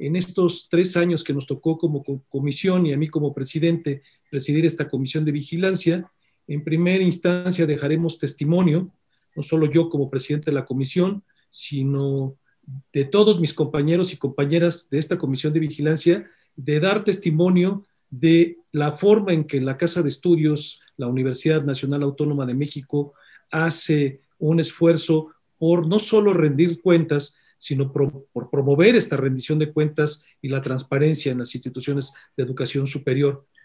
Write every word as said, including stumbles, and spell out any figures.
en estos tres años que nos tocó como comisión y a mí como presidente presidir esta comisión de vigilancia, en primera instancia dejaremos testimonio, no solo yo como presidente de la comisión, sino de todos mis compañeros y compañeras de esta comisión de vigilancia, de dar testimonio de la forma en que la Casa de Estudios, la Universidad Nacional Autónoma de México, hace un esfuerzo por no solo rendir cuentas, sino pro, por promover esta rendición de cuentas y la transparencia en las instituciones de educación superior.